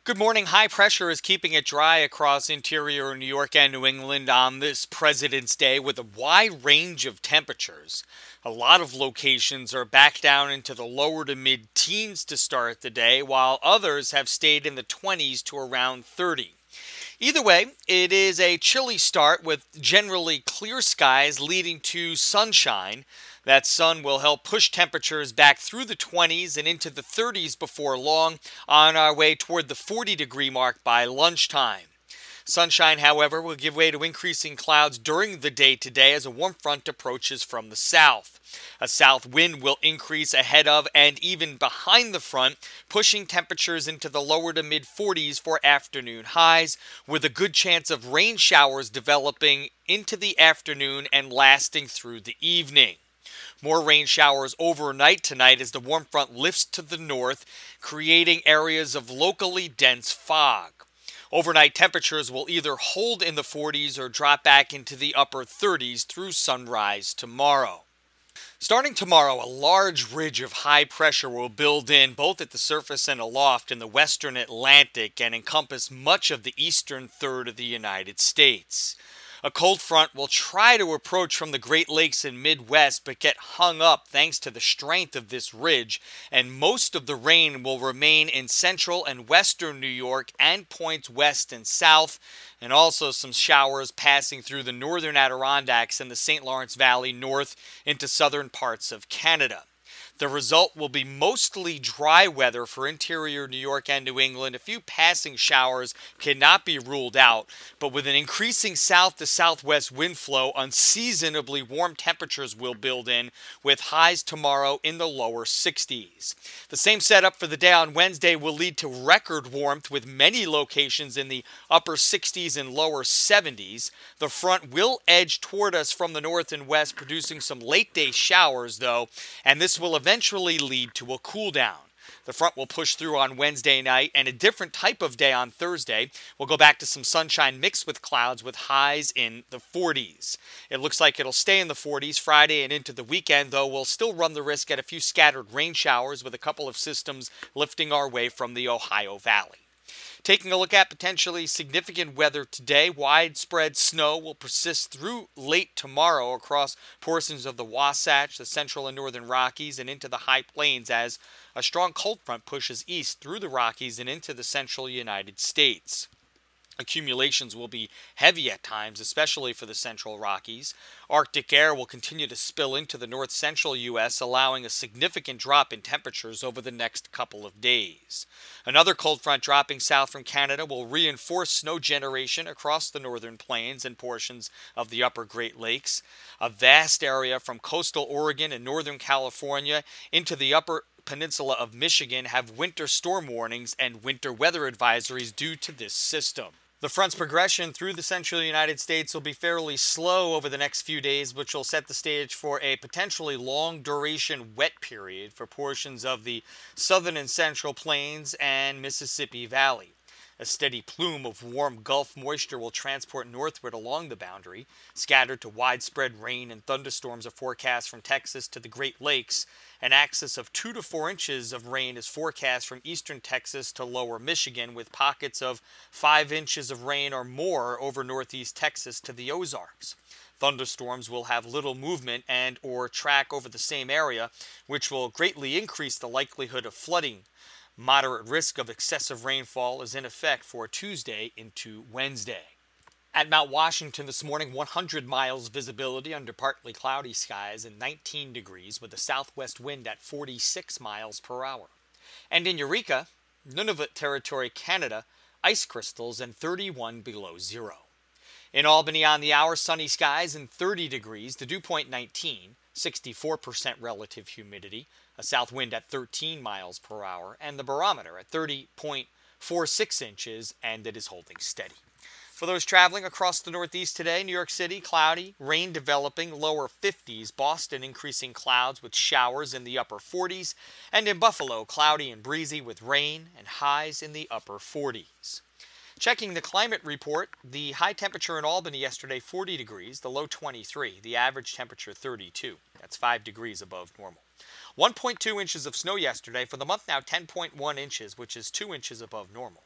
Good morning. High pressure is keeping it dry across interior New York and New England on this President's Day with a wide range of temperatures. A lot of locations are back down into the lower to mid teens to start the day, while others have stayed in the 20s to around 30. Either way, it is a chilly start with generally clear skies leading to sunshine. That sun will help push temperatures back through the 20s and into the 30s before long, on our way toward the 40-degree mark by lunchtime. Sunshine, however, will give way to increasing clouds during the day today as a warm front approaches from the south. A south wind will increase ahead of and even behind the front, pushing temperatures into the lower to mid 40s for afternoon highs, with a good chance of rain showers developing into the afternoon and lasting through the evening. More rain showers overnight tonight as the warm front lifts to the north, creating areas of locally dense fog. Overnight temperatures will either hold in the 40s or drop back into the upper 30s through sunrise tomorrow. Starting tomorrow, a large ridge of high pressure will build in both at the surface and aloft in the western Atlantic and encompass much of the eastern third of the United States. A cold front will try to approach from the Great Lakes and Midwest but get hung up thanks to the strength of this ridge, and most of the rain will remain in central and western New York and points west and south, and also some showers passing through the northern Adirondacks and the St. Lawrence Valley north into southern parts of Canada. The result will be mostly dry weather for interior New York and New England. A few passing showers cannot be ruled out, but with an increasing south to southwest wind flow, unseasonably warm temperatures will build in, with highs tomorrow in the lower 60s. The same setup for the day on Wednesday will lead to record warmth with many locations in the upper 60s and lower 70s. The front will edge toward us from the north and west, producing some late day showers, though, and this will eventually lead to a cool down. The front will push through on Wednesday night, and a different type of day on Thursday. We'll go back to some sunshine mixed with clouds with highs in the 40s. It looks like it'll stay in the 40s Friday and into the weekend, though we'll still run the risk at a few scattered rain showers with a couple of systems lifting our way from the Ohio Valley. Taking a look at potentially significant weather today, widespread snow will persist through late tomorrow across portions of the Wasatch, the central and northern Rockies, and into the high plains as a strong cold front pushes east through the Rockies and into the central United States. Accumulations will be heavy at times, especially for the central Rockies. Arctic air will continue to spill into the north central U.S., allowing a significant drop in temperatures over the next couple of days. Another cold front dropping south from Canada will reinforce snow generation across the northern plains and portions of the upper Great Lakes. A vast area from coastal Oregon and northern California into the upper peninsula of Michigan have winter storm warnings and winter weather advisories due to this system. The front's progression through the central United States will be fairly slow over the next few days, which will set the stage for a potentially long duration wet period for portions of the southern and central plains and Mississippi Valley. A steady plume of warm Gulf moisture will transport northward along the boundary. Scattered to widespread rain and thunderstorms are forecast from Texas to the Great Lakes. An axis of 2 to 4 inches of rain is forecast from eastern Texas to lower Michigan, with pockets of 5 inches of rain or more over northeast Texas to the Ozarks. Thunderstorms will have little movement and or track over the same area, which will greatly increase the likelihood of flooding. Moderate risk of excessive rainfall is in effect for Tuesday into Wednesday. At Mount Washington this morning, 100 miles visibility under partly cloudy skies and 19 degrees with a southwest wind at 46 miles per hour. And in Eureka, Nunavut Territory, Canada, ice crystals and 31 below zero. In Albany on the hour, sunny skies and 30 degrees, the dew point 19, 64% relative humidity, a south wind at 13 miles per hour, and the barometer at 30.46 inches, and it is holding steady. For those traveling across the Northeast today, New York City, cloudy, rain developing, lower 50s. Boston, increasing clouds with showers in the upper 40s. And in Buffalo, cloudy and breezy with rain and highs in the upper 40s. Checking the climate report, the high temperature in Albany yesterday, 40 degrees, the low 23, the average temperature 32. That's 5 degrees above normal. 1.2 inches of snow yesterday. For the month now, 10.1 inches, which is 2 inches above normal.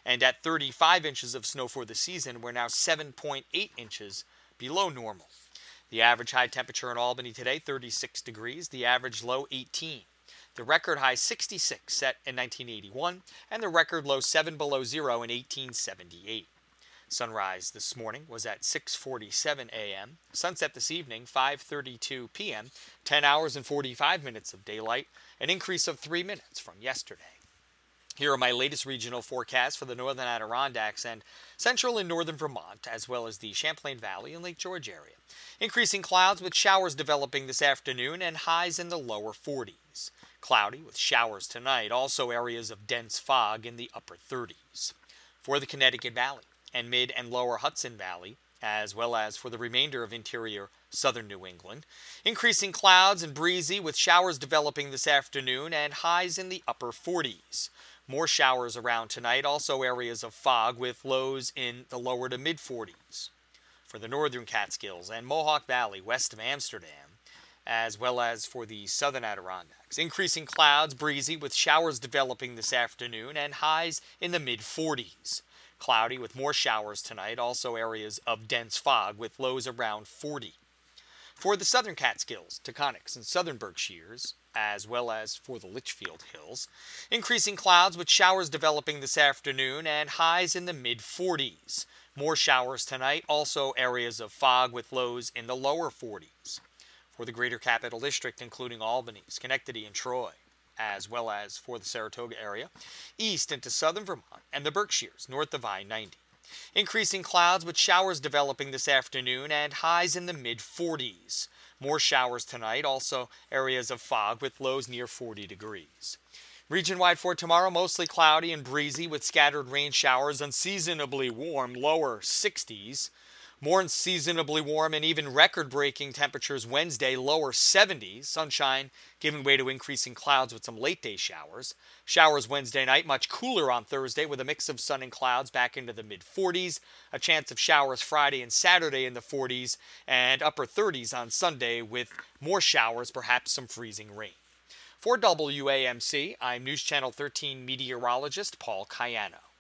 And at 35 inches of snow for the season, we're now 7.8 inches below normal. The average high temperature in Albany today, 36 degrees. The average low, 18. The record high, 66, set in 1981. And the record low, 7 below zero in 1878. Sunrise this morning was at 6:47 a.m. Sunset this evening, 5:32 p.m. 10 hours and 45 minutes of daylight, an increase of 3 minutes from yesterday. Here are my latest regional forecasts for the northern Adirondacks and central and northern Vermont, as well as the Champlain Valley and Lake George area. Increasing clouds with showers developing this afternoon and highs in the lower 40s. Cloudy with showers tonight, also areas of dense fog in the upper 30s. For the Connecticut Valley and mid and lower Hudson Valley, as well as for the remainder of interior southern New England. Increasing clouds and breezy with showers developing this afternoon and highs in the upper 40s. More showers around tonight, also areas of fog with lows in the lower to mid 40s. For the northern Catskills and Mohawk Valley west of Amsterdam, as well as for the southern Adirondacks. Increasing clouds, breezy with showers developing this afternoon and highs in the mid 40s. Cloudy with more showers tonight, also areas of dense fog with lows around 40. For the southern Catskills, Taconics, and southern Berkshires, as well as for the Litchfield Hills, increasing clouds with showers developing this afternoon and highs in the mid-40s. More showers tonight, also areas of fog with lows in the lower 40s. For the greater Capital District, including Albany, Schenectady, and Troy, as well as for the Saratoga area, east into southern Vermont and the Berkshires, north of I-90. Increasing clouds with showers developing this afternoon and highs in the mid-40s. More showers tonight, also areas of fog with lows near 40 degrees. Region-wide for tomorrow, mostly cloudy and breezy with scattered rain showers, unseasonably warm, lower 60s. More unseasonably warm and even record-breaking temperatures Wednesday, lower 70s. Sunshine giving way to increasing clouds with some late-day showers. Showers Wednesday night, much cooler on Thursday with a mix of sun and clouds back into the mid-40s. A chance of showers Friday and Saturday in the 40s and upper 30s on Sunday with more showers, perhaps some freezing rain. For WAMC, I'm News Channel 13 meteorologist Paul Cayano.